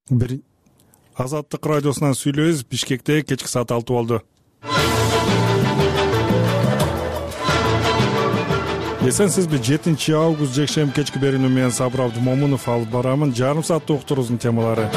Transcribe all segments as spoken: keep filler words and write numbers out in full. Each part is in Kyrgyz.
Бир Азаттык радиосунан сүйлөйбүз. Бишкекте кечки саат алты болду. Эсенсизби? жетинчи август жекшемби кечки берүүнү менен Сабыр Абдумомунов алып барамын. Жарым саатта уктуруубуздун темалары.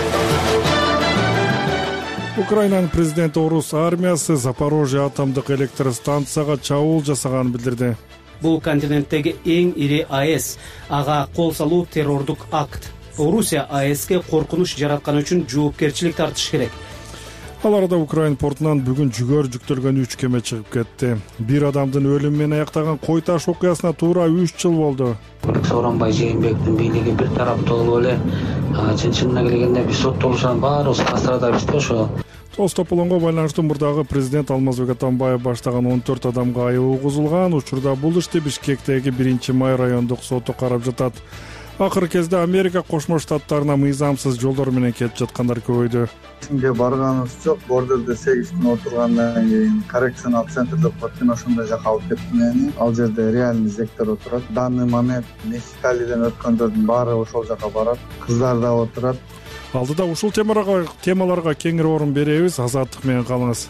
Украинанын президенти орус армиясы Запорожье атомдук электростанцияга чабуул жасаганын билдирди. Бул континенттеги эң ири АЭС. Ага кол салуу террордук акт. Орусия АЭСке коркунуч жараткан үчүн жоопкерчилик тартыш керек. Ал арада Украин портунан бүгүн жүгөр жүктөлгөн үч кеме чыгып кетти. Бир адамдын өлүмү менен аяктаган кой таш окуясына туура үч жыл болду. Сооронбай Жээнбектин бийлиги бир тараптуу болуп эле чын чынына келгенде биз соттолушанын баарыбыз кастырадабызбы ошо. Тоз тополонго байланыштуу мурдагы президент Алмазбек Атамбаев баштаган он төрт адамга айып угузулган. Учурда бул ишти Бишкектеги биринчи май райондук соту карап жатат. Акыркы кезде Америка Кошмо Штаттарына мыйзамсыз жолдор менен келип жаткандар көбөйдү. Синге барганыбыз жок. Бордерде сегиз күн отургандан кийин коррекционал центр деп коет. Ошондой жака алып кетти мени. Ал жерде реальный зектер отурат. Данный момент Мехикалиден өткөндөрдүн баары ошол жака барат. Кыздар да отурат. Алдыда ушул темаларга темаларга кеңири орун беребиз. Азаттык менен калыңыз.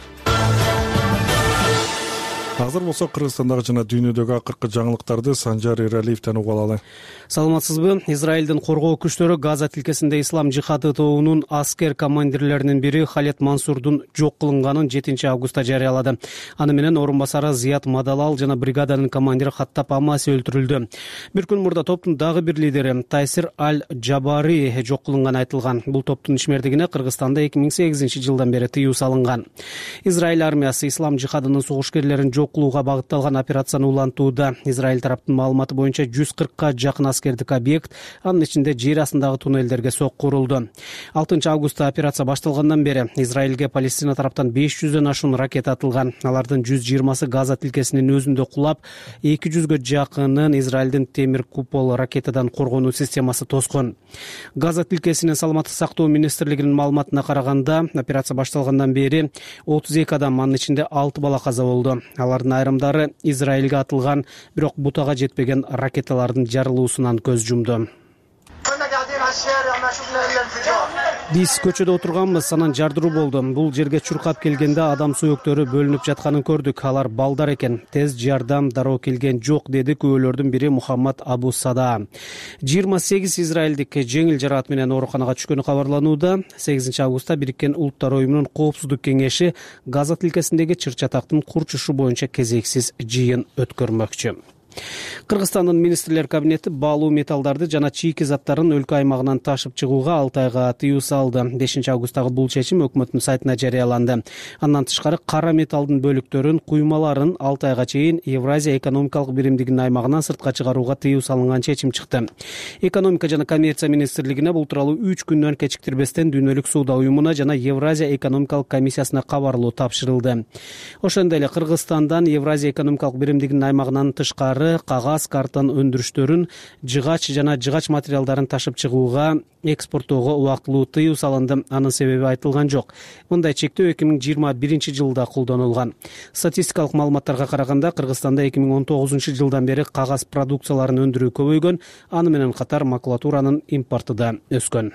Азыр болсо Кыргызстандагы жана дүйнөдөгү акыркы жаңылыктарды Санжар Эралиевден угуп алалы. Саламатсызбы? Израилдин коргоо күчтөрү Газа тилкесинде Ислам жихады тобунун аскер командирлеринин бири Халет Мансурдун жок кылынганын жетинчи августта жарыялады. Аны менен орун басары Зият Мадалал жана бригаданын командири Хаттап Амаси өлтүрүлдү. Бир күн мурда топтун дагы бир лидери Тайсир Аль-Джабари жок кылынганы айтылган. Бул топтун ишмердигине Кыргызстанда эки миң сегизинчи жылдан бери тыюу салынган. Израиль армиясы Ислам жихадынын согушкерлерин жок кылууга багытталган операцияны улантууда. Израиль тараптын маалыматы боюнча жүз кыркка жакын аскердик объект, анын ичинде жер астындагы туннелдерге сокку урулду. алтынчы августта операция башталгандан бери Израилге Палестина тараптан беш жүздөн ашуун ракета атылган. Алардын жүз жыйырмасы Газа тилкесинин өзүндө кулап, эки жүзгө жакынын Израилдин темир купол ракетадан коргонуу системасы тоскон. Газа тилкесинин саламаттык сактоо министрлигинин маалыматына караганда, операция башталгандан бери отуз эки адам, анын ичинде алты бала каза болду. Алардын айрымдары Израилге атылган, бирок бутага жетпеген ракеталардын жарылуусунан көз жумду. Биз көчөдө отурганбыз, анан жардыруу болду. Бул жерге чуркап келгенде адам сүйөктөрү бөлүнүп жатканын көрдүк. Алар балдар экен. Тез жардам дароо келген жок, деди күбөлөрдүн бири Мухаммад Абу Сада. жыйырма сегиз израилдик жеңил жараат менен ооруканага түшкөнү кабарланууда. сегизинчи августта Бириккен Улуттар уюмунун коопсуздук кеңеши Газа тилкесиндеги чыр-чатактын курчушу боюнча кезексиз жыйын өткөрмөкчү. Кыргызстандын министрлер кабинети баалуу металлдарды жана чийки заттарын өлкө аймагынан ташып чыгууга алты айга тыюу салды. бешинчи августтагы бул чечим өкмөттүн сайтына жарыяланды. Андан тышкары кара металлдын бөлүктөрүн, куймаларын алты айга чейин Евразия экономикалык биримдигинин аймагынан сыртка чыгарууга тыюу салынган чечим чыкты. Экономика жана коммерция министрлигине бул тууралуу үч күндөн кечиктирбестен Дүйнөлүк соода уюмуна жана Евразия экономикалык комиссиясына кабарлоо тапшырылды. Ошондой эле Кыргызстандан Евразия экономикалык биримдигинин аймагынан тышкары кагаз, картон өндүрүштөрүн, жыгач жана жыгач материалдарын ташып чыгууга, экспорттоого убактылуу тыюу салынды. Анын себеби айтылган жок. Мындай чектөө эки миң жыйырма биринчи жылда колдонулган. Статистикалык маалыматтарга караганда Кыргызстанда эки миң он тогузунчу жылдан бери кагаз продукцияларын өндүрүү көбөйгөн, аны менен катар макулатуранын импорту да өскөн.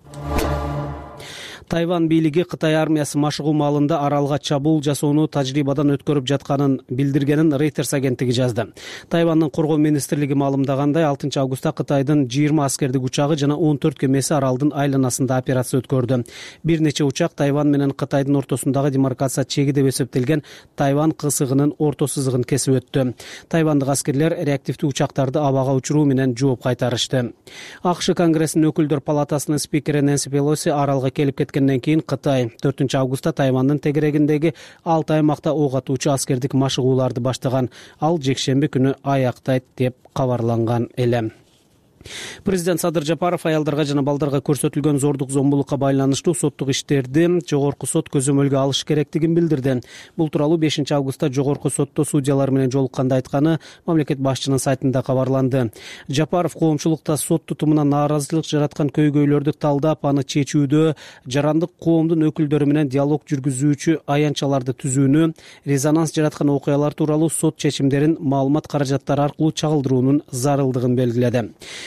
Тайвань бийлиги Кытай армиясы машыгуу маалында аралга чабуул жасоону тажрыйбадан өткөрүп жатканын билдиргенин Reuters агенттиги жазды. Тайвандын коргоо министрлиги маалымдагандай, алтынчы августта Кытайдын жыйырма аскердик учагы жана он төрт кемеси аралдын айланасында операция өткөрдү. Бир нече учак Тайвань менен Кытайдын ортосундагы демаркация чеги деп эсептелген Тайвань кысыгынын орто сызыгын кесип өттү. Тайвандык аскерлер реактивдүү учактарды абага учуруу менен жооп кайтарышты. АКШ Конгрессинин өкүлдөр палатасынын спикери Нэнси Пелоси аралга келип кеткенден кийин Кытай төртүнчү августта Тайвандын тегерегиндеги алты аймакта ок атуучу аскердик машыгууларды баштаган. Ал жекшемби күнү аяктайт деп кабарланган эле. Президент Садыр Жапаров аялдарга жана балдарга көрсөтүлгөн зордук зомбулукка байланыштуу соттук иштерди жогорку сот көзөмөлгө алыш керектигин билдирди. Бул тууралуу бешинчи августта жогорку сотто судьялар менен жолукканда айтканы мамлекет башчынын сайтында кабарланды. Жапаров коомчулукта сот тутумуна нааразычылык жараткан көйгөйлөрдү талдап, аны чечүүдө жарандык коомдун өкүлдөрү менен диалог жүргүзүүчү аянтчаларды түзүүнү, резонанс жараткан окуялар тууралуу сот чечимдерин маалымат каражаттары аркылуу чагылдыруунун зарылдыгын белгиледи.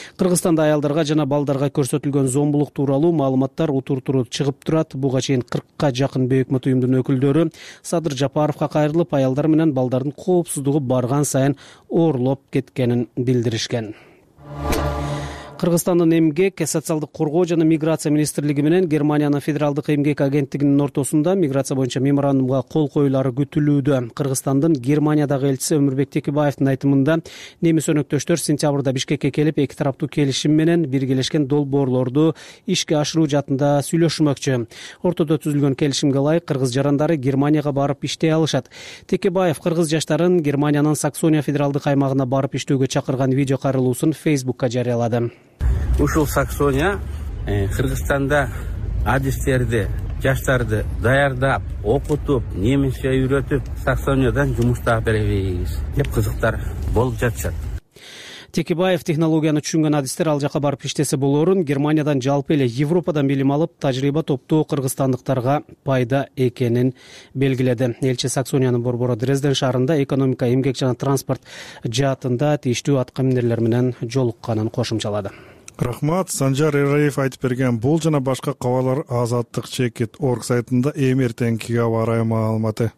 Кыргызстанда аялдарга жана балдарга көрсөтүлгөн зомбулук тууралуу маалыматтар утур-утуру чыгып турат. Буга чейин кыркка жакын бейөкмөт уюмдун өкүлдөрү Садыр Жапаровго кайрылып, аялдар менен балдардын коопсуздугу барган сайын оорлоп кеткенин билдиришкен. Кыргызстандын эмгек, социалдык коргоо жана миграция министрлиги менен Германиянын федералдык эмгек агенттигинин ортосунда миграция боюнча меморандумга кол коюлары күтүлүүдө. Кыргызстандын Германиядагы элчиси Өмүрбек Текебаевдин айтымында, немис өнөктөштөр сентябрда Бишкекке келип, эки тараптуу келишим менен биргелешкен долбоорлорду ишке ашыруу жаатында сүйлөшмөкчү. Ортодо түзүлгөн келишимге ылайык кыргыз жарандары Германияга барып иштей алышат. Текебаев кыргыз жаштарын Германиянын Саксония федералдык аймагына барып иштөөгө чакырган видео кайрылуусун Фейсбукка жарыялады. Ушул Саксония Кыргызстанда адистерди, жаштарды даярдап, окутуп, немисче үйрөтүп, Саксониядан жумуш таап беребиз деп кызыктар болуп жатышат. Текебаев технологияны түшүнгөн адистер ал жака барып иштесе болорун, Германиядан жалпы эле Европадан билим алып, тажрыйба топтоо кыргызстандыктарга пайда экенин белгиледи. Элчи Саксониянын борбору Дрезден шаарында экономика, эмгек жана транспорт жаатында тийиштүү аткаминерлер менен жолукканын кошумчалады. Рахмат. Санжар Эраев айтып берген бул жана башка кабарлар азаттык чекит орг сайтында эми эртеңкиге аба-ырайы маалыматы.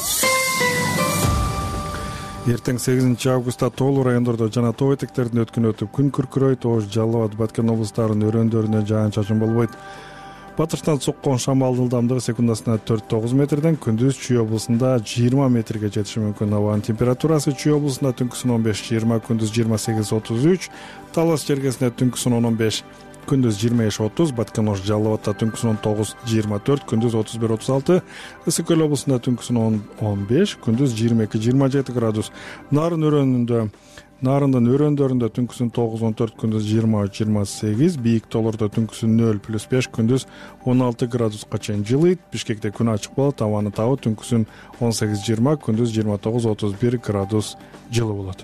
Эртең сегизинчи августта тоолуу райондордо жана тоо этектеринде өткөн өтүп, күн күркүрөйт, Ош, Жалал Абад, Баткен облустарынын өрөөндөрүнө жаан-чачын болбойт. Батыштан соккон шамалдын ылдамдыгы секундасына төрт тогуз метрден, күндүз Чүй облусунда жыйырма метрге жетиши мүмкүн. Абанын температурасы Чүй облусунда түнкүсүн он беш жыйырма, күндүз жыйырма сегиз отуз үч, Талас жергесинде түнкүсүн он беш, күндүз жыйырма беш отуз, Баткен, Ош, Жалал Абадта түнкүсүн он тогуз жыйырма төрт, күндүз отуз бир отуз алты, Ысык көл облусунда түнкүсүн он беш, күндүз жыйырма эки жыйырма жети градус. Нарын өрөөнүндө Нарындын өрөөндөрүндө түнкүсүн тогуз он төрт, күндүз жыйырма үч жыйырма сегиз, бийик тоолордо түнкүсүн нөл плюс беш, күндүз он алты градуска чейин жылыйт. Бишкекте күн ачык болот, абанын табы түнкүсүн он сегиз жыйырма, күндүз жыйырма тогуз отуз бир градус жылы болот.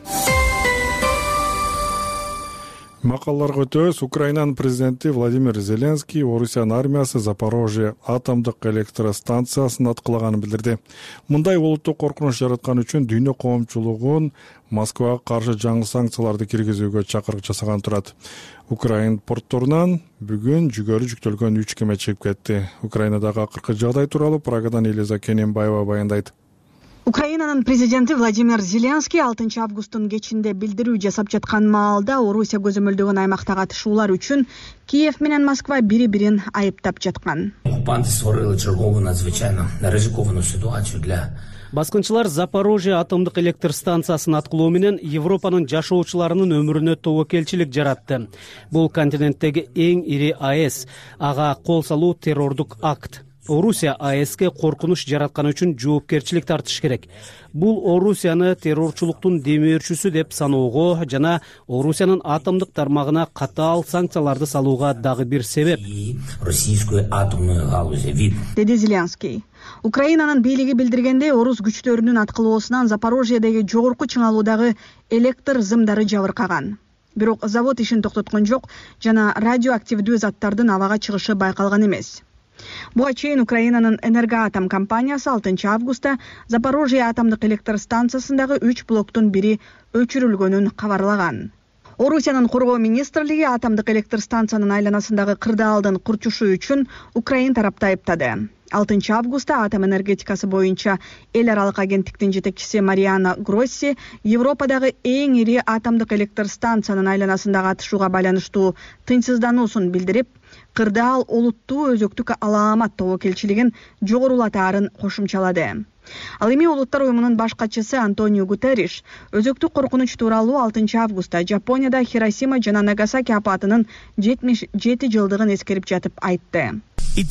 Макалларга өтөбүз. Украинанын президенти Владимир Зеленский Орусиянын армиясы Запорожье атомдук электростанциясын аткылаганын билдирди. Мындай олуттуу коркунуч жараткан үчүн дүйнө коомчулугун Москвага каршы жаңы санкцияларды киргизүүгө чакырык жасаган турат. Украин портторунан бүгүн жүгөрү жүктөлгөн үч кеме чыгып кетти. Украинадагы акыркы жагдай тууралуу Прагадан Элиза Кененбаева баяндайт. Украинанын президенти Владимир Зеленский алтынчы августтун кечинде билдирүү жасап жаткан маалда Орусия көзөмөлдөгөн аймакта катышуулар үчүн Киев менен Москва бири-бирин айыптап жаткан. Оккупанты створили чергову надзвычайно ризикованную ситуацию для Баскынчылар Запорожье атомдук электр станциясын аткылоо менен Европанын жашоочуларынын өмүрүнө тобокелчилик жаратты. Бул континенттеги эң ири АЭС, ага кол салуу террордук акт. Орусия АЭСке коркунуч жараткан үчүн жоопкерчилик тартыш керек. Бул Орусияны террорчулуктун демөөрчүсү деп саноого жана Орусиянын атомдук тармагына катаал санкцияларды салууга дагы бир себеп. российскую атомную галузь, деди Зеленский. Украинанын бийлиги билдиргендей, орус күчтөрүнүн аткылоосунан Запорожьедеги жогорку чыңалуудагы электр зымдары жабыркаган. Бирок завод ишин токтоткон жок жана радиоактивдүү заттардын абага чыгышы байкалган эмес. Буга чейин Украинанын Энергоатом компаниясы алтынчы августта Запорожье атомдук электр станциясындагы үч блоктун бири өчүрүлгөнүн кабарлаган. Орусиянын коргоо министрлиги атомдук электр станциянын айланасындагы кырдаалдын курчушу үчүн Украин тарапты айыптады. алтынчы августта атом энергетикасы боюнча эл аралык агенттиктин жетекчиси Мариана Гросси Европадагы эң ири атомдук электр станциянын айланасындагы атышууга байланыштуу тынчсыздануусун билдирип, кырдаал олуттуу өзөктүк алаамат тобокелчилигин жогорулатаарын кошумчалады. Ал эми Улуттар уюмунун баш катчысы Антонио Гутерриш өзөктүк коркунуч тууралуу алтынчы августта Жапонияда Хиросима жана Нагасаки апатынын жетимиш жети жылдыгын эскерип жатып айтты.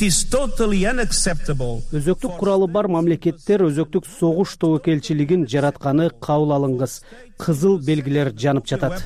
Өзөктүк куралы бар мамлекеттер өзөктүк согуш тобокелчилигин жаратканы кабыл алынгыс. Кызыл белгилер жанып жатат.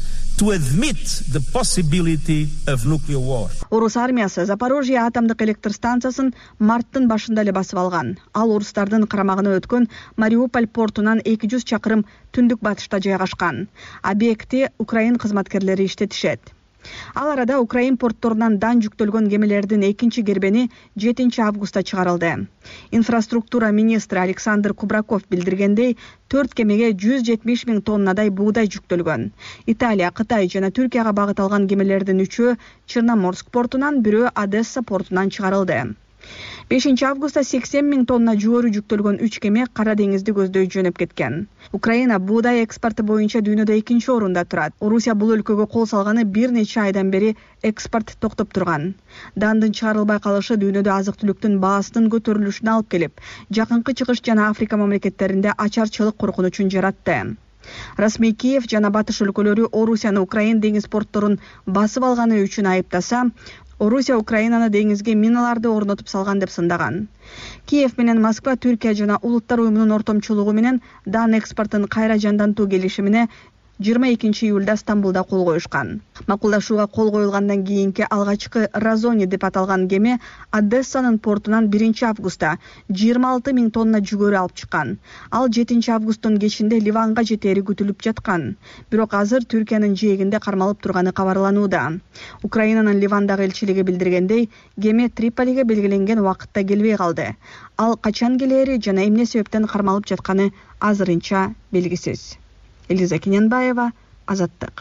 Орус армиясы Запорожье атомдук электр станциясын марттын башында эле басып алган. Ал орустардын карамагына өткөн Мариуполь портунан эки жүз чакырым түндүк батышта жайгашкан. Объектти Украин кызматкерлери иштетишет. Ал арада Украин портторунан дан жүктөлгөн кемелердин экинчи кербени жетинчи августта чыгарылды. Инфраструктура министри Александр Кубраков билдиргендей, төрт кемеге жүз жетимиш миң тоннадай буудай жүктөлгөн. Италия, Кытай жана Түркияга багыт алган кемелердин үчөө Черноморск портунан, бирөө Одесса портунан чыгарылды. бешинчи августта сексен миң тонна жууру жүктөлгөн үч кеме Кара деңизди көздөй жөнөп кеткен. Украина буудай экспорты боюнча дүйнөдө экинчи орунда турат. Орусия бул өлкөгө кол салганы бир нече айдан бери экспорт токтоп турган. Дандын чыгарылбай калышы дүйнөдө азык-түлүктүн баасынын көтөрүлүшүнө алып келип, жакынкы чыгыш жана Африка мамлекеттеринде ачарчылык коркунучун жаратты. Расмий Киев жана батыш өлкөлөрү Орусияны Украин деңиз портторун басып алганы үчүн айыптаса, Орусия Украинаны деңизге миналарды орнотуп салган деп сындаган. Киев менен Москва Түркия жана Улуттар уюмунун ортомчулугу менен дан экспортун кайра жандантуу келишимине жыйырма экинчи июлда Стамбулда кол коюшкан. Макулдашууга кол коюлгандан кийинки алгачкы Разони деп аталган кеме Одессанын портунан биринчи августта жыйырма алты миң тонна жүгөрү алып чыккан. Ал жетинчи августтун кечинде Ливанга жетери күтүлүп жаткан. Бирок азыр Түркиянын жээгинде кармалып турганы кабарланууда. Украинанын Ливандагы элчилиги билдиргендей, кеме Триполиге белгиленген убакытта келбей калды. Ал качан келери жана эмне себептен кармалып жатканы азырынча белгисиз. Элиза Кененбаева, Азаттык.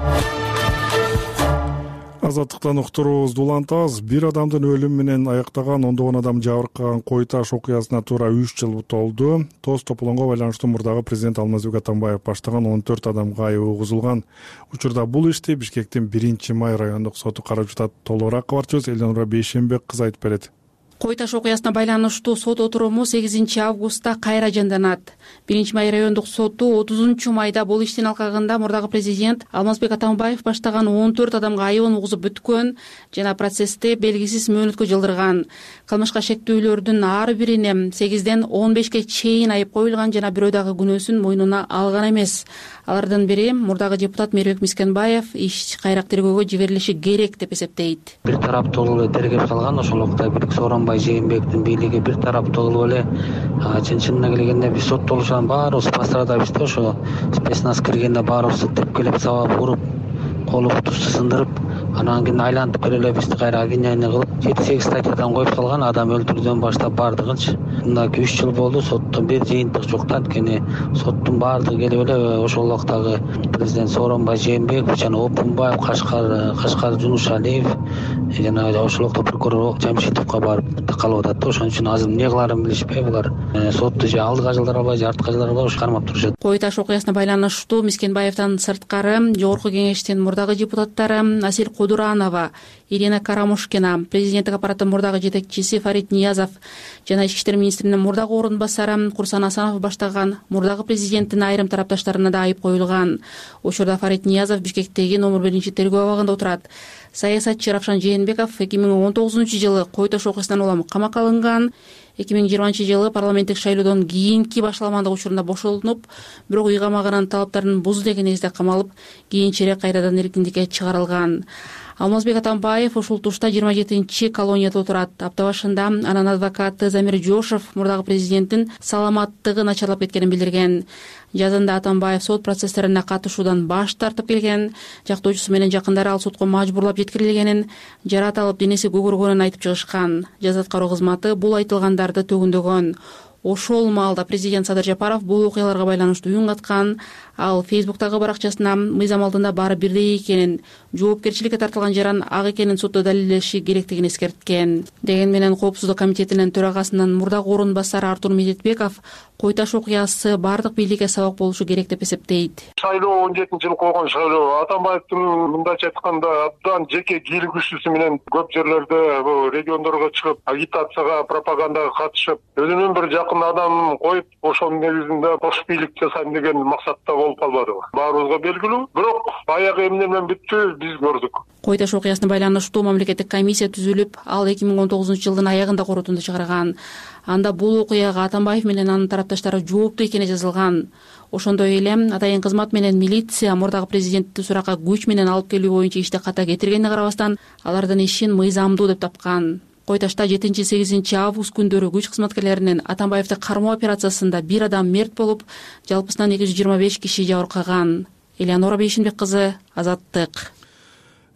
Азаттыктан уктуруубузду улантабыз. Бир адамдын өлүмү менен аяктаган ондогон адам жабыркаган Кой Таш окуясына туура үч жыл толду. Тоз тополоңго байланыштуу мурдагы президент Алмазбек Атамбаев баштаган он төрт адамга айып угузулган. Учурда бул ишти Бишкектин биринчи май райондук соту карап жатат. Толугураак кабарчыбыз Элнура Бейшенбек кызы айтып берет. Кой Таш окуясына байланыштуу сот отуруму сегизинчи августта кайра жанданат. биринчи май райондук соту отузунчу майда бул иштин алкагында мурдагы президент Алмазбек Атамбаев баштаган он төрт адамга айыбын угузуп бүткөн жана процессти белгисиз мөөнөткө жылдырган. Кылмышка шектүүлөрдүн ар бирине сегизден он бешке чейин айып коюлган жана бирөө дагы күнөөсүн мойнуна алган эмес. Алардын бири мурдагы депутат Мейрибек Мискенбаев иш кайрак тергөөгө жиберилиши керек деп эсептейт. Бир тараптуу тергеп салган, ошол убакта Бийлик Сооронбай Жээнбектин бийлиги бир тараптуу болуп эле чын-чынына келгенде биз соттолушан баарыбыз пострадабызды, ошо спецназ киргенде баарыбызды тепкилеп сабап уруп, колу бутубузду сындырып, анан кийин айлантып келе бизди кайра обвинение кылып, жети сегиз статьядан коюп салган, адам өлтүрүүдөн баштап бардыгынчы. Мындай үч жыл болду, соттун бир жыйынтык жок да, анткени соттун баардыгы келип эле ошол убактагы президент Сооронбай Жээнбеков жана Опунбаев, Кашкар Кашкар Жунушалиев жана ошол убакта прокурор Жамшитовго барып такалып атат да. Ошон үчүн азыр эмне кыларын билишпей булар. Сотту же алдыга жылдыра албай, же артка жылдыра албай кармап турушат. Кой Таш окуясына байланыштуу Мискенбаевден сырткары Жогорку кеңештин мурдагы депутаттары Асел Кудуранова, Ирина Карамушкина, президенттик аппараттын мурдагы жетекчиси Фарид Ниязов жана ички иштер министринин мурдагы орун басары Курсан Асанов баштаган мурдагы президенттин айрым тарапташтарына да айып коюлган. Учурда Фарид Ниязов Бишкектеги номер биринчи тергөө абагында отурат. Саясатчы Равшан Жээнбеков эки миң он тогузунчу жылы Кой Таш окуясынан улам камакка алынган. эки миң жыйырманчы жылы парламенттик шайлоодон кийинки башаламандык учурунда бошолтунуп, бирок үй камагынын талаптарын бузду деген негизде камалып, кийинчерээк кайрадан эркиндикке чыгарылган. Алмазбек Атамбаев ушул тушта жыйырма жетинчи колонияда отурат. Апта башында анын адвокаты Замир Жошев мурдагы президенттин саламаттыгы начарлап кеткенин билдирген. Жазында Атамбаев сот процесстерине катышуудан баш тартып келген, жактоочусу менен жакындары ал сотко мажбурлап жеткирилгенин, жарат алып денеси көгөргөнүн айтып чыгышкан. Жаза аткаруу кызматы бул айтылгандарды төгүндөгөн. Ошол маалда президент Садыр Жапаров бул окуяларга байланыштуу үн каткан. Ал Фейсбуктагы баракчасына мыйзам алдында баары бирдей экенин, жоопкерчиликке тартылган жаран ак экенин сотто далилдеши керектигин эскерткен. Деген менен Коопсуздук комитетинин төрагасынын мурдагы орун басары Артур Медетбеков Кой Таш окуясы бардык бийликке сабак болушу керек деп эсептейт. Шайлоо он жетинчи жылы койгон шайлоо Атамбаевдин мындайча айтканда абдан жеке кийлигүүсү менен көп жерлерде бул региондорго чыгып агитацияга, пропагандага катышып, өзүнүн бир жакын адамын коюп, ошол негизинде кош бийлик жасайм деген максатта болуп калбады. Баарыбызга белгилүү, бирок аягы эмне менен бүттү биз көрдүк. Кой Таш окуясына байланыштуу мамлекеттик комиссия түзүлүп, ал эки миң он тогузунчу жылдын аягында корутунду чыгарган. Анда бул окуяга Атамбаев менен анын тарапташтары жооптуу экени жазылган. Ошондой эле атайын кызмат менен милиция мурдагы президентти суракка күч менен алып келүү боюнча ишти ката кетиргенине карабастан, алардын ишин мыйзамдуу деп тапкан. Кой Ташта жетинчи сегизинчи август күндөрү күч кызматкерлеринин Атамбаевди кармоо операциясында бир адам мерт болуп, жалпысынан эки жүз жыйырма беш киши жабыркаган. Элеонора Бейшенбек кызы, Азаттык.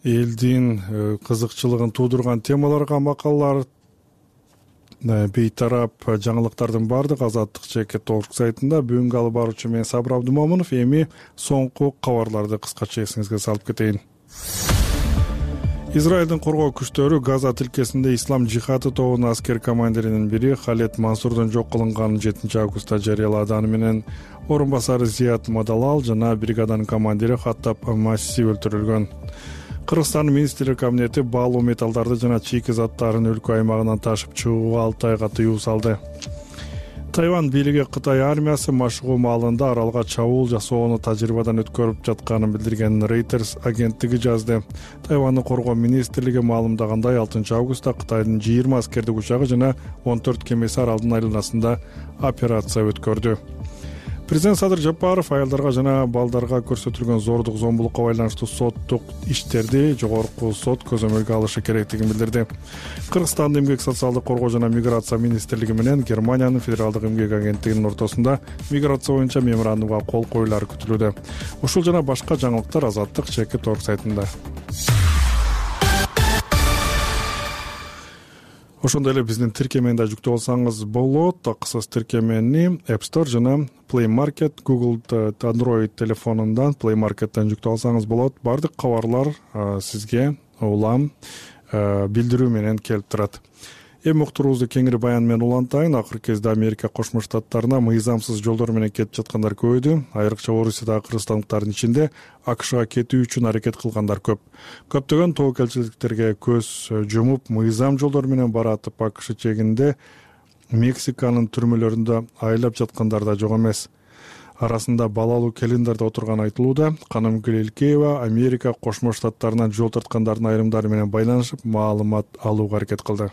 элдин кызыкчылыгын туудурган темаларга макалалар, бейтарап жаңылыктардын баардыгы Азаттык чекит орг сайтында. Бүгүнкү алып баруучу мен Сабыр Абдумомунов. Эми соңку кабарларды кыскача эсиңизге салып кетейин. Израилдин коргоо күчтөрү Газа тилкесинде Ислам жихады тобунун аскер командиринин бири Халет Мансурдун жок кылынганын жетинчи августта жарыялады. Аны менен орун басары Зият Мадалал жана бригаданын командири Хаттаб Масси өлтүрүлгөн. Кыргызстандын министрлер кабинети баалуу металлдарды жана чийки заттарын өлкө аймагынан ташып чыгууга алты айга тыюу салды. Тайвань бийлиги Кытай армиясы машыгуу маалында аралга чабуул жасоону тажрыйбадан өткөрүп жатканын билдирген Reuters агенттиги жазды. Тайвандын коргоо министрлиги маалымдагандай алтынчы августта Кытайдын жыйырма аскердик учагы жана он төрт кемеси аралдын айланасында операция өткөрдү. Президент Садыр Жапаров аялдарга жана балдарга көрсөтүлгөн зордук зомбулукка байланыштуу соттук иштерди жогорку сот көзөмөлгө алышы керектигин билдирди. Кыргызстандын эмгек социалдык коргоо жана миграция министрлиги менен Германиянын федералдык эмгек агенттигинин ортосунда миграция боюнча меморандумга кол коюлары күтүлүүдө. Ушул жана башка жаңылыктар Азаттык чекит орг сайтында. Ошондой эле биздин тиркемени да жүктөп алсаңыз болот. Акысыз тиркемени App Store жана Play Market, Google Android телефонундан Play Market'ten жүктөп алсаңыз болот. Бардык кабарлар сизге улам билдирүү менен келип турат. Эми уктуруубузду кеңири баян менен улантайын. Акыркы кезде Америка Кошмо Штаттарына мыйзамсыз жолдор менен кетип жаткандар көбөйдү. Айрыкча Орусияда кыргызстандыктардын ичинде АКШга кетүү үчүн аракет кылгандар көп. Көптөгөн тобокелчиликтерге көз жумуп, мыйзам жолдор менен баратып АКШ чегинде Мексиканын түрмөлөрүндө айлап жаткандар да жок эмес. Арасында балалуу келиндер да отурган айтылууда. Канымгүл Элкеева Америка Кошмо Штаттарынан жол тарткандардын айрымдары менен байланышып, маалымат алууга аракет кылды.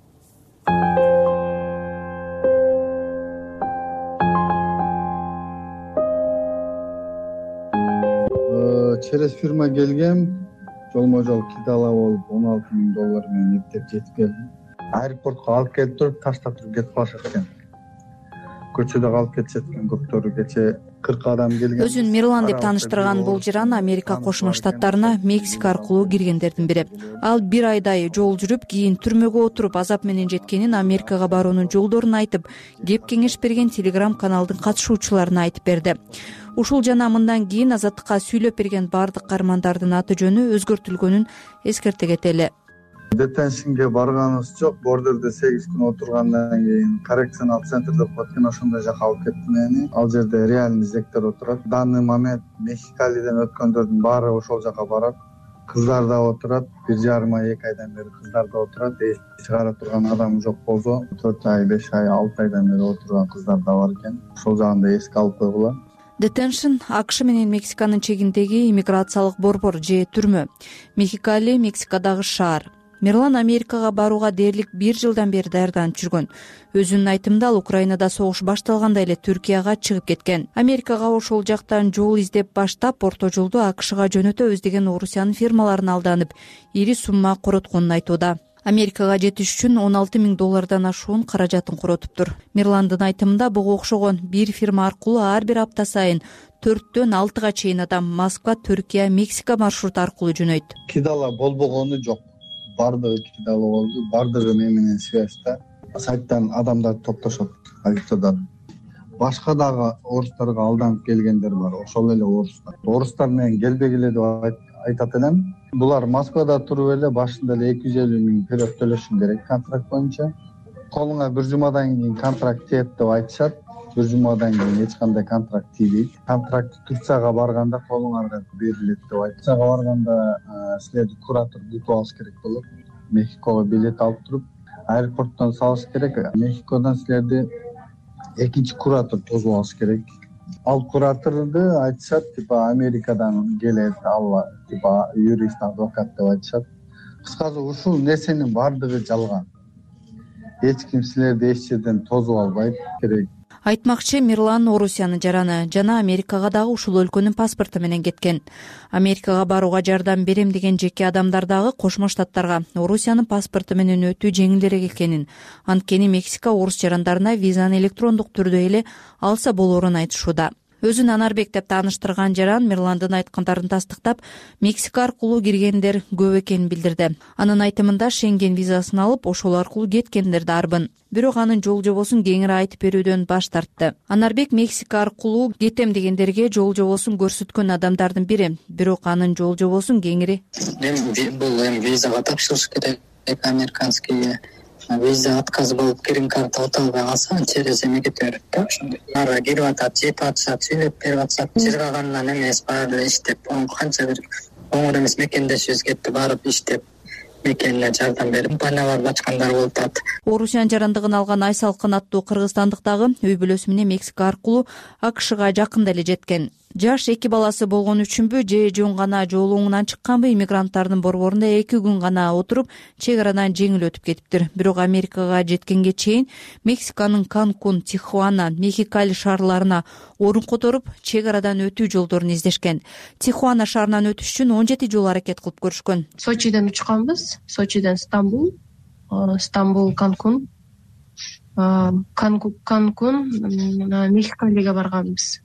Через фирма келгем, жолмо-жол кидала болуп он алты миң доллар менен эптеп жетип келдим. Аэропортко алып келип туруп, таштап туруп кетип калышат экен. Көчөдө калып кетишет экен көптөрү. Кече кырк адам келген. Өзүн Мерлан деп тааныштырган бул жыран Америка Кошмо Штаттарына Мексика аркылуу киргендердин бири. Ал бир айдай жол жүрүп, кийин түрмөгө отуруп азап менен жеткенин, Америкага баруунун жолдорун айтып, кеп кеңеш берген Telegram каналдын катышуучуларына айтып берди. Ушул жана мындан кийин Азаттыкка сүйлөп берген бардык каармандардын аты жөнү өзгөртүлгөнүн эскерте кетели. Детеншнге барганыбыз жок. Бордерде сегиз күн отургандан кийин коррекционал центр деп коет, ошондой жака алып кетти мени. Ал жерде реальный зектер отурат. В данный момент Мехикалиден өткөндөрдүн баары ошол жака барат. Кыздар да отурат. бир жарым ай, эки айдан бери кыздар да отурат. Эч чыгара турган адам жок болсо, төрт ай, беш ай, алты айдан бери отурган кыздар да бар экен. Ошол жагын да эске алып койгула. Детеншн АКШ менен Мексиканын чегиндеги иммиграциялык борбор же түрмө. Мехикали Мексикадагы шаар. Мерлан Америкага барууга дээрлик бир жылдан бери даярданып жүргөн. Өзүнүн айтымында ал Украинада согуш башталганда эле Түркияга чыгып кеткен. Америкага ошол жактан жол издеп баштап, орто жолду АКШга жөнөтөбүз деген Орусиянын фирмаларына алданып, ири сумма коротконун айтууда. Америкага жетиш үчүн он алты миң доллардан ашуун каражатын коротуптур. Мерландын айтымында буга окшогон бир фирма аркылуу ар бир апта сайын төрттөн алтыга чейин адам Москва, Түркия, Мексика маршруту аркылуу жөнөйт. Кидала болбогону жок. Бардыгы кидала болду. Бардыгы мен менен связьда. Сайттан адамдар топтошот, агитадан. Башка дагы орустарга алданып келгендер бар. Ошол эле орустар. Орустар менен келбегиле деп айтат элем. Булар Москвада туруп эле башында эле эки жүз элүү миң вперед төлөшүң керек контракт боюнча. Колуңа бир жумадан кийин контракт тиет деп айтышат. Бир жумадан кийин эч кандай контракт тийбейт. Контракт Турцияга барганда колуңарга берилет деп айтышат. Турцияга барганда силерди куратор бүтүп алыш керек болот. Мехикого билет алып туруп, аэропорттон салыш керек. Мехикодон силерди экинчи куратор тосуп алыш керек. Ал кураторду айтышат, типа Америкадан келет, ал типа юрист, адвокат деп айтышат. Кыскасы ушул нерсенин бардыгы жалган. Эч ким силерди эч жерден тосуп албайт керек. Айтмакчы, Мерлан Орусиянын жараны жана Америкага дагы ушул өлкөнүн паспорту менен кеткен. Америкага барууга жардам берем деген жеке адамдар дагы Кошмо Штаттарга Орусиянын паспорту менен өтүү жеңилдерээк экенин, анткени Мексика орус жарандарына визаны электрондук түрдө эле алса болоорун айтышууда. Өзүн Анарбек деп тааныштырган жаран Мирландын айткандарын тастыктап, Мексика аркылуу киргендер көп экенин билдирди. Анын айтымында Шенген визасын алып, ошол аркылуу кеткендер да арбын. Бирок анын жол жобосун кеңири айтып берүүдөн баш тартты. Анарбек Мексика аркылуу кетем дегендерге жол жобосун көрсөткөн адамдардын бири, бирок анын жол жобосун кеңири бул эми визага тапшырыш керек, американский виза отказ болуп грин карта өтө албай калса через эме кете берет да. Ошондой ара кирип атат, жеп атышат, сүйлөп берип атышат. Жыргагандан эмес, баары эле иштеп, канча бир оңой эмес мекендешибиз кетти, барып иштеп мекенине жардам берип компанияларды ачкандар болуп атат. Орусиян жарандыгын алган Айсалкын аттуу кыргызстандык дагы үй бүлөсү менен Мексика аркылуу АКШга жакында эле жеткен. Жаш эки баласы болгон үчүнбү же жөн гана жол оңунан чыкканбы, иммигранттардын борборунда эки күн гана отуруп, чек арадан жеңил өтүп кетиптир. Бирок Америкага жеткенге чейин Мексиканын Канкун, Тихуана, Мехикали шаарларына орун которуп, чек арадан өтүү жолдорун издешкен. Тихуана шаарынан өтүш үчүн он жети жол аракет кылып көрүшкөн. Сочиден учканбыз, Сочиден Стамбул, Стамбул Канкун, Канкун Мехикалиге барганбыз.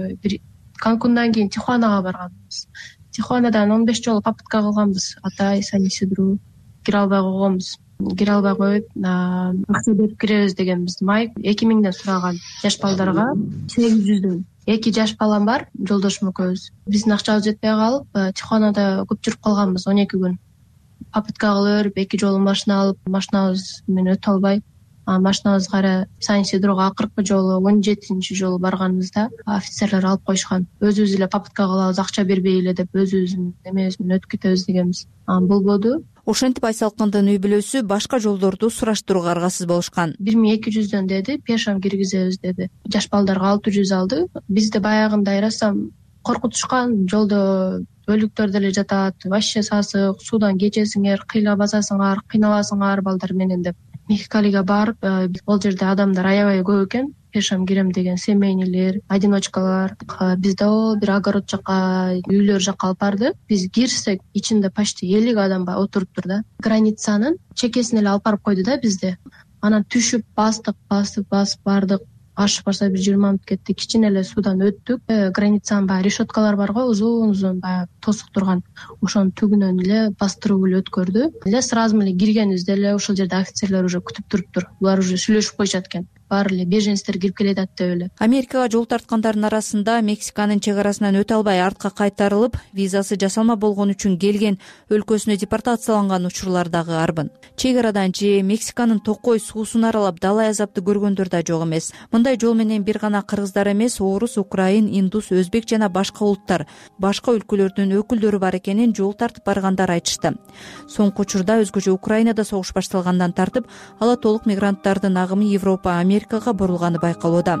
Канкундан кийин Тихуанага барганбыз. Тихуанадан он беш жолу попытка кылганбыз. Атай, Сан-Исидру кире албай койгонбуз. Кире албай коюп, акча берип киребиз дегенбиз. Майк эки миңден сураган жаш балдарга сегиз жүздөн. Эки жаш балам бар, жолдошум экөөбүз. Биздин акчабыз жетпей калып, Тихуанада көп жүрүп калганбыз, он эки күн. Попытка кылып берип, эки жолу машина алып, машинабыз менен өтө албай, машинабызга кара Сан-Исидруга акыркы жолу он жетинчи жолу барганыбызда офицерлер алып коюшкан. Өзүбүз эле попытка кылабыз, акча бербей эле деп өзүбүздүн эмебиз менен өтүп кетебиз дегенбиз. Болбоду. Ошентип Айсалкындын үй бүлөсү башка жолдорду сураштырууга аргасыз болушкан. бир миң эки жүздөн деди, пешам киргизебиз деди. Жаш балдарга алты жүз алды. Бизде баягында айрасам коркутушкан, жолдо өлүктөр деле жатат, вообще сасык, суудан кечесиңер, кыйла басасыңар, кыйналасыңар балдар менен деп. Мехикалиге барып, бул жерде адамдар аябай көп экен. Пешам кирем деген семейнилер, одиночкалар. Бизде о бир огород жака, үйлөр жака алып барды. Биз кирсек, ичинде почти элүү адам бар отуруптур да. Границанын чекесин эле алып барып койду да бизде. Анан түшүп бастык, басып, басып бардык. Ашып барса бир жыйырма мүнөт кетти. Кичине эле судан өттүк. Границанын баягы решеткалар бар го, узун-узун баягы тосук турган. Ошонун түгүнөн эле бастыруу эле өткөрдү. Эле сразу эле киргенибизде эле ошол жерде офицерлер уже күтүп туруптур. Булар уже сүйлөшүп коюшат экен. Баары эле беженецтер кирип келет деп эле. Америкага жол тарткандардын арасында Мексиканын чек арасынан өтө албай артка кайтарылып, визасы жасалма болгон үчүн келген өлкөсүнө депортацияланган учурлар дагы арбын. Чек арадан же Мексиканын токой суусун аралап далай азапты көргөндөр да жок эмес. Мындай жол менен бир гана кыргыздар эмес, орус, украин, индус, өзбек жана башка улуттар, башка өлкөлөрдүн өкүлдөрү бар экенин жол тартып баргандар айтышты. Соңку учурда өзгөчө Украинада согуш башталгандан тартып, ала толук мигранттардын агымы Европа, Америкага бурулганы байкалууда.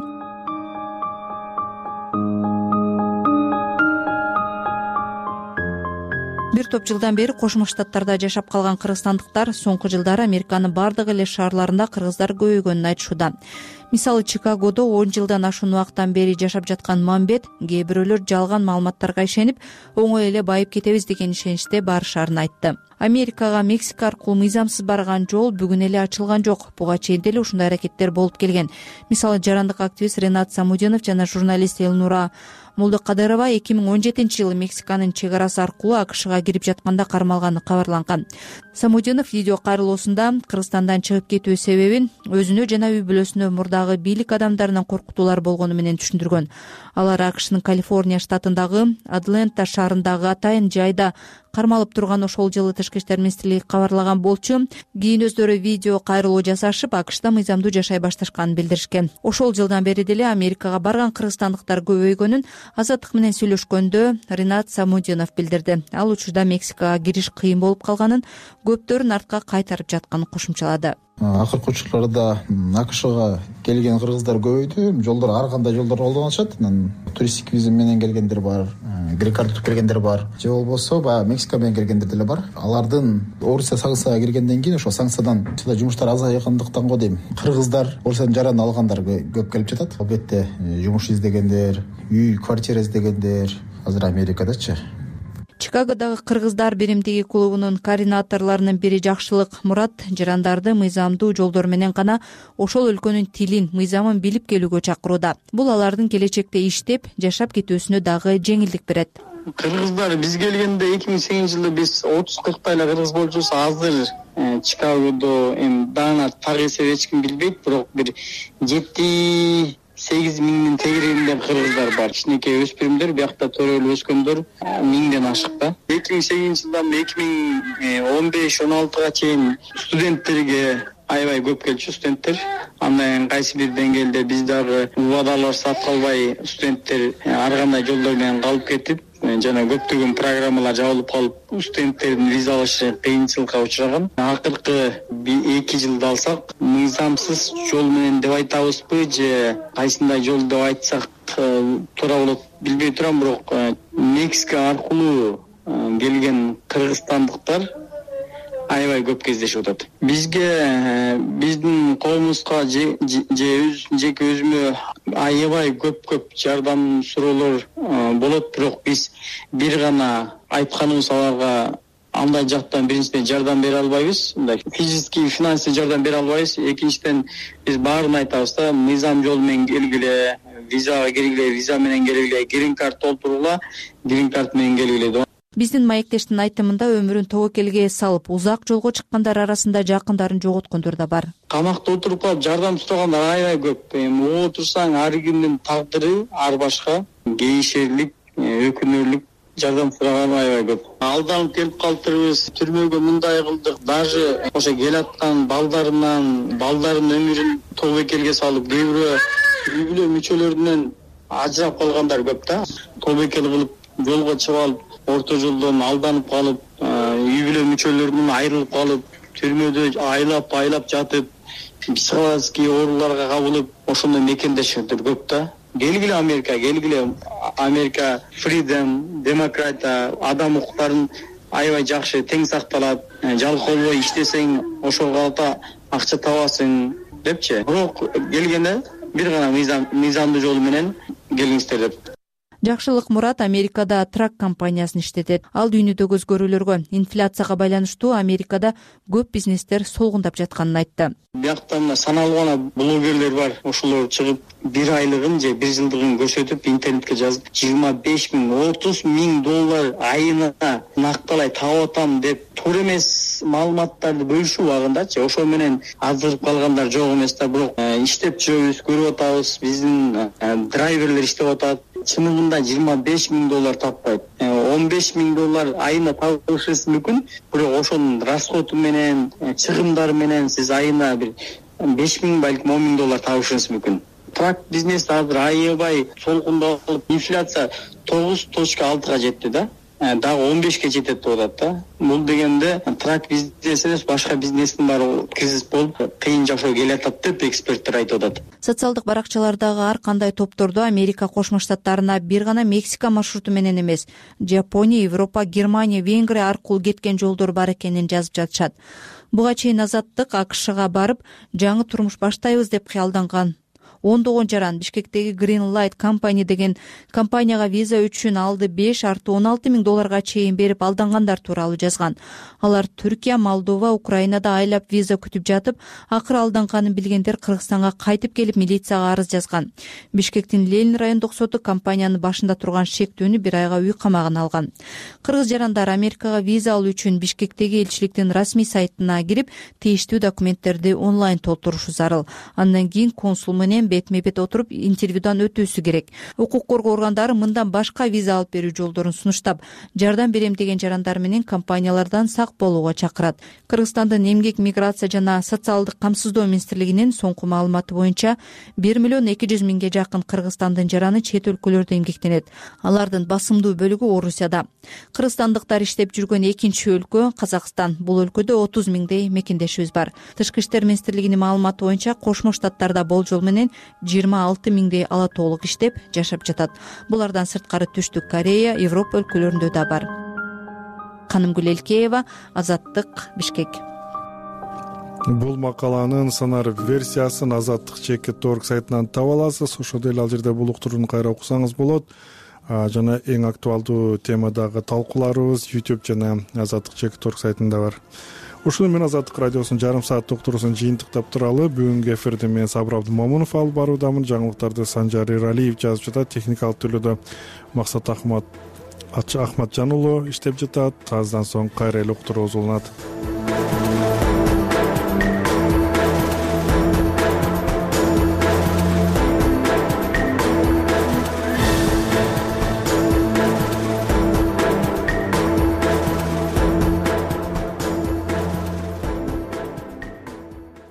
Бир топ жылдан бери Кошмо Штаттарда жашап калган кыргызстандыктар соңку жылдары Американын бардык эле шаарларында кыргыздар көбөйгөнүн айтышууда. Мисалы, Чикагодо он жылдан ашуун убакыттан бери жашап жаткан Мамбет кээ бирөөлөр жалган маалыматтарга ишенип, оңой эле байып кетебиз деген ишеничте барышарын айтты. Америкага Мексика аркылуу мыйзамсыз барган жол бүгүн эле ачылган жок. Буга чейин деле ушундай аракеттер болуп келген. Мисалы, жарандык активист Ренат Самудинов жана журналист Элнура Молдокадырова эки миң он жетинчи жылы Мексиканын чек арасы аркылуу АКШга кирип жатканда кармалганы кабарланган. Самудинов видео кайрылуусунда Кыргызстандан чыгып кетүү себебин өзүнө жана үй бүлөсүнө мурдагы бийлик адамдарынан коркутуулар болгону менен түшүндүргөн. Алар АКШнын Калифорния штатындагы Атланта шаарындагы атайын жайда кармалып турган ошол жылы тышкы иштер министрлиги кабарлаган болчу. Кийин өздөрү видео кайрылуу жасашып, АКШда мыйзамдуу жашай башташканын билдиришкен. Ошол жылдан бери деле Америкага барган кыргызстандыктар көбөйгөнүн Азаттык менен сүйлөшкөндө Ренат Самудинов билдирди. Ал учурда Мексикага кириш кыйын болуп калганын, көптөрүн артка кайтарып жатканын кошумчалады. Акыркы учурларда АКШга келген кыргыздар көбөйдү. Жолдор ар кандай жолдор колдонушат. Туристик виза менен келгендер бар, грин карта утуп келгендер бар. Же болбосо баягы Мексика менен келгендер деле бар. Алардын Орусия санкцияга киргенден кийин ошо санкциядан жумуштар азайгандыктан го дейм. Кыргыздар Орусиядан жаран алгандар көп келип жатат. Албетте жумуш издегендер, үй, квартира издегендер азыр Америкадачы. Чикагодагы кыргыздар биримдиги клубунун координаторлорунун бири Жакшылык Мурат жарандарды мыйзамдуу жолдор менен гана ошол өлкөнүн тилин, мыйзамын билип келүүгө чакырууда. Бул алардын келечекте иштеп, жашап кетүүсүнө дагы жеңилдик берет. Кыргыздар биз келгенде эки миң сегизинчи жылы биз отуз кырктай эле кыргыз болчубуз. Азыр Чикагодо эми даана так эсеп эч ким билбейт, бирок бир жети сегиз миңдин тегерегинде кыргыздар бар. Кичинекей өспүрүмдөр, биякта төрөлүп өскөндөр миңден ашык да. эки миң сегизинчи жылдан эки миң он беш он алтыга чейин студенттерге аябай көп келчү студенттер. Андан кайсы бир деңгээлде биз дагы убадалар сатып калбай студенттер ар кандай жолдор менен калып кетип, жана көптөгөн программалар жабылып калып, студенттердин виза алышы кыйынчылыкка учураган. Акыркы эки жылды алсак, мыйзамсыз жол менен деп айтабызбы же кайсындай жол деп айтсак туура болот билбей турам, бирок Мексика аркылуу келген кыргызстандыктар аябай көп кездешип атат. Бизге, биздин коомубузга же жеке өзүмө аябай көп-көп жардам суроолор болот, бирок биз бир гана айтканыбыз аларга андай жактан биринчиден жардам бере албайбыз, мындай физический, финансий жардам бере албайбыз. Экинчиден биз баарын айтабыз да, мыйзам жол менен келгиле, визага киргиле, виза менен келгиле, грин карт толтургула, грин карт менен келгиле. Биздин маектештин айтымында өмүрүн тобокелге салып, узак жолго чыккандар арасында жакындарын жоготкондор да бар. Камакта отуруп калып жардам сурагандар аябай көп. Эми отурсаң ар кимдин тагдыры ар башка, кейишерлик, өкүнөрлүк жардам сураган аябай көп. Алданып келип калыптырбыз, түрмөгө мындай кылдык, даже ошо келаткан балдарынан, балдарынын өмүрүн тобокелге салып, кээ бирөө үй бүлө мүчөлөрүнөн ажырап калгандар көп да. Тобокел кылып жолго чыгып алып, орто жолдон алданып калып, үй бүлө мүчөлөрүнөн айрылып калып, түрмөдө айлап айлап жатып, психологический ооруларга кабылып, ошондой мекендешендер көп да. Келгиле Америка, келгиле Америка, freedom, демократия, адам укуктарын аябай жакшы тең сакталат. Жалкообой иштесең, ошого карата акча табасың депчи. Бирок келгенде бир гана мыйзам, мыйзамдуу жол менен келиңиздер деп. Жакшылык Мурат Америкада трак компаниясын иштетет. Ал дүйнөдөгү өзгөрүүлөргө, инфляцияга байланыштуу Америкада көп бизнестер солгундап жатканын айтты. Бияктан саналуу гана блогерлер бар. Ошолор чыгып бир айлыгын же бир жылдыгын көрсөтүп, интернетке жазып, жыйырма беш миң, отуз миң доллар айына накталай таап атам деп туура эмес маалыматтарды бөлүшүп убагындачы. Ошо менен азырып калгандар жок эмес да, бирок иштеп жүрөбүз, көрүп атабыз, биздин драйверлер иштеп атат. Чынында жыйырма беш миң доллар таппайт. он беш миң доллар айына табышыңыз мүмкүн, бирок ошонун расходу менен, чыгымдары менен сиз айына бир беш миң, балким он миң доллар табышыңыз мүмкүн. Трак бизнес азыр аябай солкундалып, инфляция тогуз точка алтыга жетти да. Дагы он бешке жетет деп атат да. Бул дегенде трак бизнес эмес, башка бизнестин баары кризис болуп, кыйын жашоо келатат деп эксперттер айтып атат. Социалдык баракчалардагы ар кандай топтордо Америка Кошмо Штаттарына бир гана Мексика маршруту менен эмес, Жапония, Европа, Германия, Венгрия аркылуу кеткен жолдор бар экенин жазып жатышат. Буга чейин Азаттык АКШга барып, жаңы турмуш баштайбыз деп кыялданган ондогон жаран Бишкектеги Green Light Company деген компанияга виза үчүн алды беш арты он алты миң долларга чейин берип алдангандар тууралуу жазган. Алар Түркия, Молдова, Украинада айлап виза күтүп жатып, акыры алданганын билгендер Кыргызстанга кайтып келип милицияга арыз жазган. Бишкектин Ленин райондук соту компаниянын башында турган шектүүнү бир айга үй камагына алган. Кыргыз жарандар Америкага виза алуу үчүн Бишкектеги элчиликтин расмий сайтына кирип, тийиштүү документтерди онлайн толтурушу зарыл. Андан кийин консул менен бетме-бет отуруп интервьюдан өтүүсү керек. Укук коргоо органдары мындан башка виза алып берүү жолдорун сунуштап, жардам берем деген жарандар менен компаниялардан сак болууга чакырат. Кыргызстандын эмгек, миграция жана социалдык камсыздоо министрлигинин соңку маалыматы боюнча бир миллион эки жүз миңге жакын Кыргызстандын жараны чет өлкөлөрдө эмгектенет. Алардын басымдуу бөлүгү Орусияда. Кыргызстандыктар иштеп жүргөн экинчи өлкө Казакстан. Бул өлкөдө отуз миңдей мекендешибиз бар. Тышкы иштер министрлигинин маалыматы боюнча Кошмо Штаттарда болжол менен жыйырма алты миңдей ала тоолук иштеп жашап жатат. Булардан сырткары Түштүк Корея, Европа өлкөлөрүндө да бар. Канымгүл Элкеева, Азаттык, Бишкек. Бул макаланын санар версиясын Азаттык чекит точка орг сайтынан таба аласыз. Ошол эле ал жерде бул уктурууну кайра окусаңыз болот. жана эң актуалдуу темадагы талкууларыбыз YouTube жана Азаттык Чекит орг сайтында бар. Ушуну менен Азаттык радиосунун жарым сааттык уктуруусун жыйынтыктап туралы бүгүнкү эфирде мен Сабыр Абдымомунов алып баруудамын. Жаңылыктарды Санжар Иралиев жазып жатат. Техникалык төлөөдө Максат Ахмат Ахматжан уулу иштеп жатат. Аздан соң кайра эле уктуруу уланат.